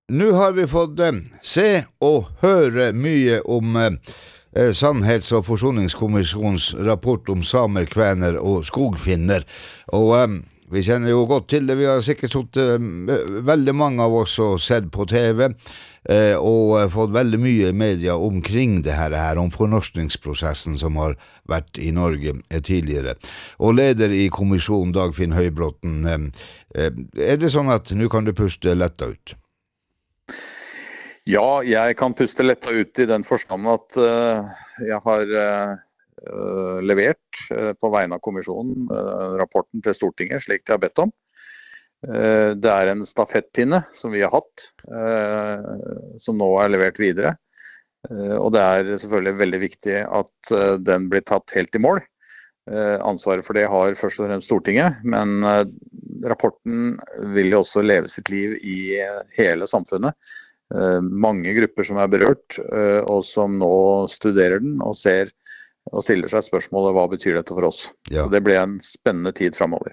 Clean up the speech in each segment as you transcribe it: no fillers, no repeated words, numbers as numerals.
Nu har vi fått se og høre mye om Sannhets- og forsoningskommisjonens rapport om samer, kvener og skogfinner. Og vi kjenner jo godt til det. Vi har sikkert sett veldig mange av oss og sett på TV og fått veldig mye media omkring det her om fornorskningsprosessen som har vært i Norge tidligere. Og leder i kommisjonen Dagfinn Høybråten, det sånn at nå kan du puste letta ut? Ja, jeg kan puste letta ut i den forstand at jeg har levert på vegne av kommisjonen rapporten til Stortinget, slik de har bedt om. Det en stafettpinne som vi har hatt, som nå levert videre. Og det selvfølgelig veldig viktig at den blir tatt helt i mål. Ansvaret for det har først og fremst Stortinget, men rapporten vil jo også leve sitt liv i hele samfunnet. Mange grupper som berørt, og som nå studerer den og ser og stiller seg spørsmålet, hva betyr dette for oss? Ja. Og det blir en spennende tid fremover.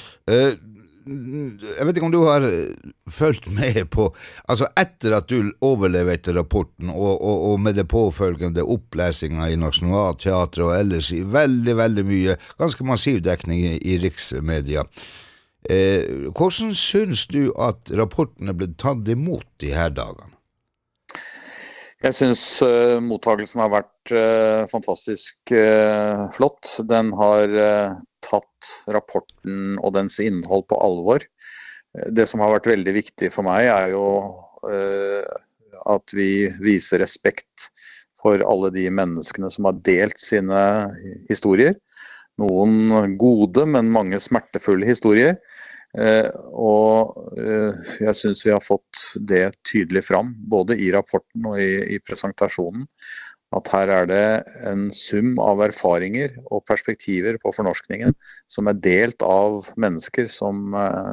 Jeg vet ikke om du har følt med på, altså etter at du overleverte rapporten og med det påfølgende opplesingen i Nationaltheatret og ellers i veldig mye, ganske massiv dekning i riksmedia. Hvordan synes du at rapporten blitt tatt imot de her dagene? Jeg synes mottagelsen har vært fantastisk flott. Den har tatt rapporten og dens innhold på alvor. Det som har vært veldig viktig for meg jo at vi viser respekt for alle de menneskene som har delt sine historier. Noen gode, men mange smertefulle historier. Og jeg synes vi har fått det tydelig fram, både i rapporten og i presentasjonen, at her det en sum av erfaringer og perspektiver på fornorskningen som delt av mennesker som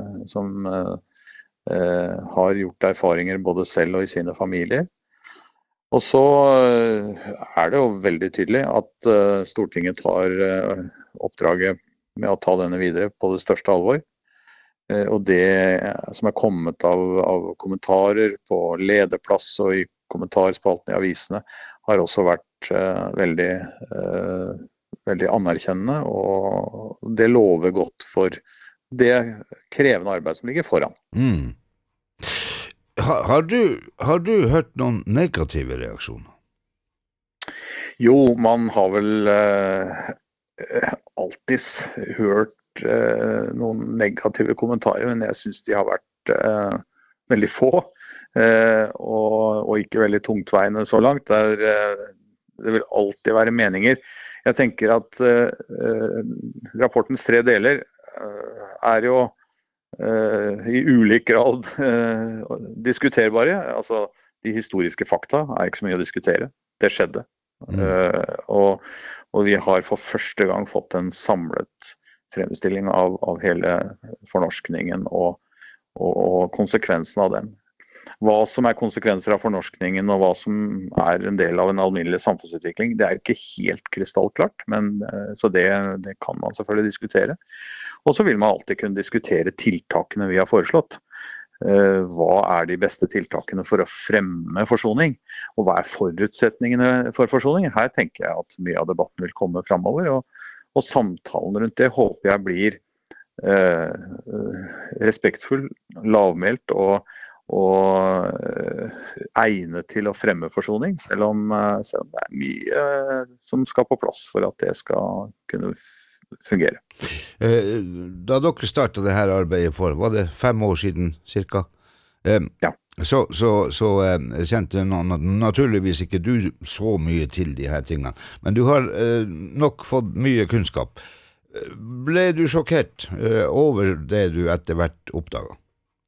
har gjort erfaringer både selv og i sine familier. Og så det jo veldig tydelig at Stortinget tar oppdraget med å ta denne videre på det største alvor. Og det som kommet av kommentarer på lederplass og i kommentarspalten i avisene har også vært veldig anerkjennende, og det lover godt for det krevende arbeid som ligger foran. Har du hørt noen negative reaksjoner? Jo, man har vel alltid hørt noen negative kommentarer, men jeg synes de har vært veldig få og ikke veldig tungtveiende så langt. Det vil alltid være meninger. Jeg tenker at rapportens 3 deler jo i ulik grad diskuterbare. Altså, de historiske fakta ikke så mye å diskutere. Det skjedde. Og vi har for første gang fått en samlet fremstilling av hele fornorskningen og konsekvensen av den. Hva som konsekvenser av fornorskningen og hva som en del av en alminnelig samfunnsutvikling, det ikke helt krystallklart, men så det kan man selvfølgelig diskutere. Og så vil man alltid kunne diskutere tiltakene vi har foreslått. Hva de beste tiltakene for å fremme forsoning, og hva forutsetningene for forsoning? Her tenker jeg at mye av debatten vil komme fremover, og samtalen rundt det håper jeg blir respektfull, lavmælt og egnet til å fremme forsoning, selv om det mye som skal på plass for at det skal kunne fungere. Da dere startet det her arbeidet var det 5 år siden cirka? Ja. Så kjente naturligvis ikke du så mye til de her tingene, men du har nok fått mye kunnskap. Ble du sjokkert over det du etter hvert oppdaget?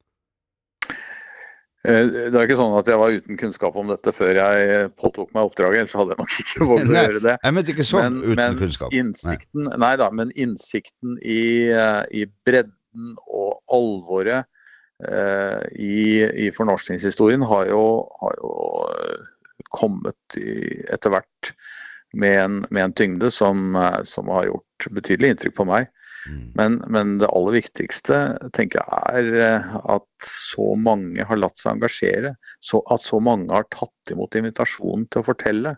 Det ikke sånn at jeg var uten kunnskap om dette før jeg påtok meg oppdraget, ellers hadde jeg nok ikke våget å gjøre det. Jeg mente ikke sånn uten kunnskap. Men innsikten i bredden og alvoret i fornorskningshistorien har jo kommet etter hvert med en tyngde som har gjort betydelig inntrykk på meg. Men det aller viktigste, tenker jeg, at så mange har latt seg engasjere, at så mange har tatt imot invitasjonen til å fortelle.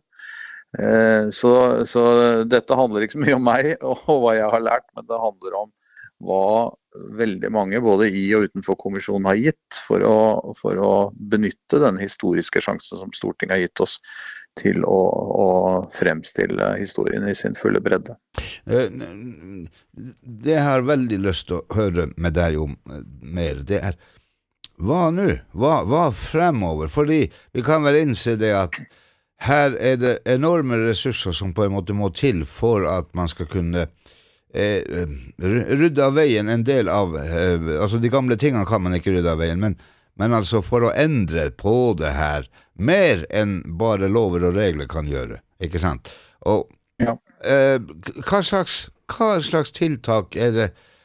Så dette handler ikke så mye om meg og hva jeg har lært, men det handler om hva veldig mange, både i og utenfor kommisjonen, har gitt for å benytte den historiske sjansen som Stortinget har gitt oss til å fremstille historien i sin fulle bredde. Det jeg har veldig lyst til å høre med deg om mer, det hva nå? Hva fremover? Fordi vi kan vel innse det at her det enorme ressurser som på en måte må til for at man skal kunne rydde av veien en del av, altså de gamle tingene kan man ikke rydde av veien, men altså for å endre på det her, mer enn bare lover og regler kan gjøre, ikke sant? Og ja. Hva slags tiltak det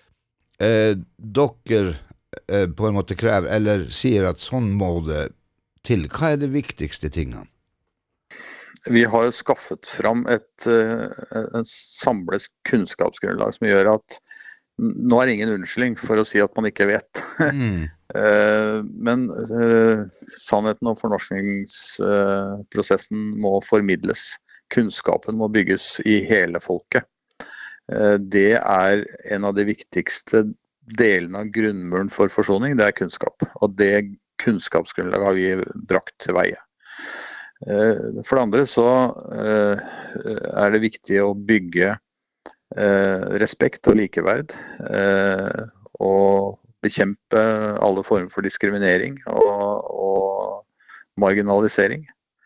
dere på en måte krever, eller sier at sånn må det til? Hva det viktigste tingene? Vi har jo skaffet fram en samlet kunnskapsgrunnlag som gjør at nå det ingen unnskyldning for å si at man ikke vet. Men sannheten om fornorskningsprosessen må formidles. Kunnskapen må bygges i hele folket. Det en av de viktigste delene av grunnmuren for forsoning, det kunnskap. Og det kunnskapsgrunnlaget har vi brakt til veie. For det andre så det viktig å bygge respekt og likeverd og bekjempe alle former for diskriminering og marginalisering.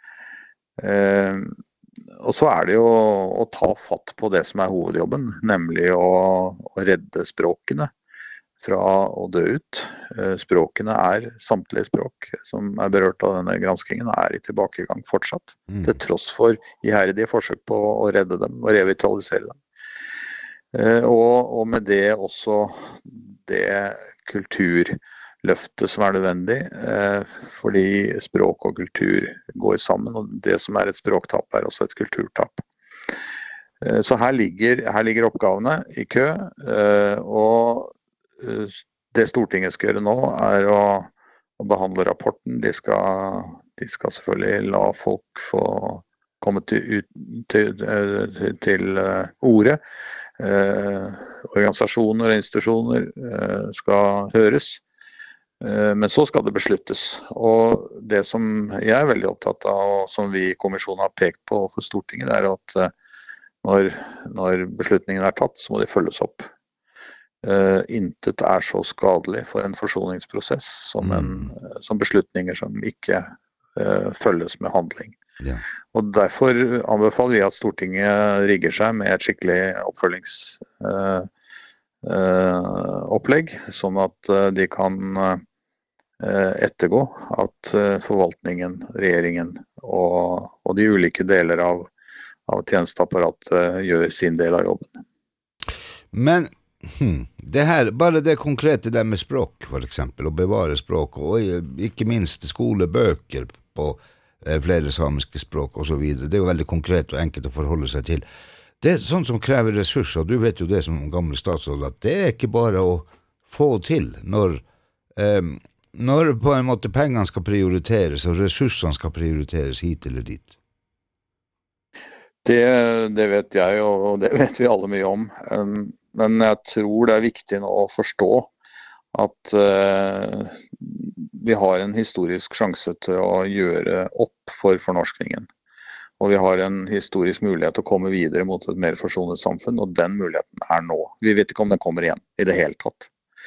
Og så det jo å ta fatt på det som hovedjobben, nemlig å redde språkene fra å dø ut. Språkene samtlige språk som berørt av denne granskingen i tilbakegang fortsatt, til tross for iherdige forsøk på å redde dem og revitalisere dem. Og med det også det kulturløftet som nødvendig, fordi språk og kultur går sammen, og det som et språktap også et kulturtap. Så her ligger oppgavene i kø, og det Stortinget skal gjøre nå å behandle rapporten. De skal selvfølgelig la folk få komme til orde. Organisasjoner og institusjoner skal høres. Men så skal det besluttes. Og det som jeg veldig opptatt av, og som vi i kommisjonen har pekt på for Stortinget, at når beslutningen tatt, så må de følges opp. Intet så skadelig for en forsoningsprosess som beslutninger som ikke følges med handling. Ja. Og derfor anbefaler vi at Stortinget rigger seg med et skikkelig oppfølgingsopplegg, sånn at de kan ettergå at forvaltningen, regjeringen og de ulike deler av tjenesteapparatet gjør sin del av jobben. Men det her, bare det konkrete der med språk for eksempel, å bevare språk, og ikke minst skolebøker på flere samiske språk og så videre, det jo veldig konkret og enkelt å forholde seg til. Det sånn som krever ressurser, du vet jo det som gamle statsråd, at det ikke bare å få til når på en måte pengene skal prioriteres og ressursene skal prioriteres hit eller dit. Det vet jeg, og det vet vi alle mye om. Men jeg tror det viktig nå å forstå at vi har en historisk sjanse til å gjøre opp for fornorskningen. Og vi har en historisk mulighet til å komme videre mot et mer forsonet samfunn, og den muligheten nå. Vi vet ikke om den kommer igjen i det hele tatt.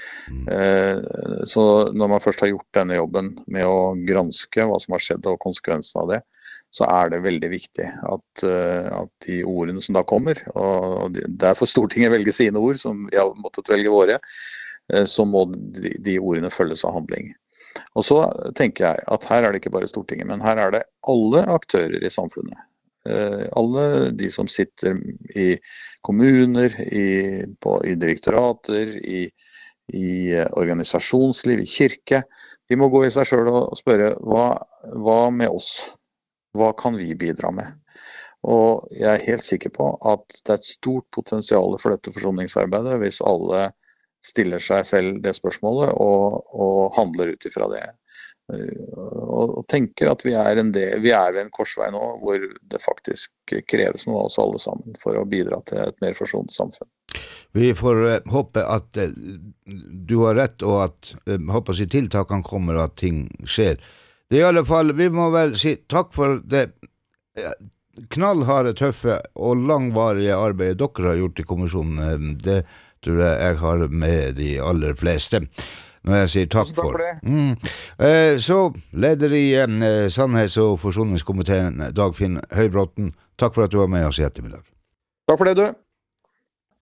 Så når man først har gjort denne jobben med å granske hva som har skjedd og konsekvensen av det, så det veldig viktig at de ordene som da kommer, og derfor Stortinget velger sine ord, som vi har måttet velge våre, så må de ordene følges av handling. Og så tenker jeg at her det ikke bare Stortinget, men her det alle aktører i samfunnet. Alle de som sitter i kommuner, i direktorater, i organisasjonsliv, i kirke, de må gå i seg selv og spørre, hva med oss? Hva kan vi bidra med? Og jeg er helt sikker på at det er et stort potensial for dette forsoningsarbeidet hvis alle stiller seg selv det spørsmålet og handler ut ifra det. Og tenker at vi er ved en korsvei nå hvor det faktisk kreves noe av oss alle sammen for å bidra til et mer forsonende samfunn. Vi får håpe at du har rett, og at håper si tiltakene kommer og at ting skjer. Det er i alle fall, vi må vel si takk for det knallharde, tøffe og langvarige arbeidet dere har gjort i kommisjonen. Det tror jeg har med de aller fleste. Når jeg sier takk for det. Så leder i Sannhets- og forsoningskomiteen, Dagfinn Høybråten, takk for at du var med oss i ettermiddag. Takk for det, du.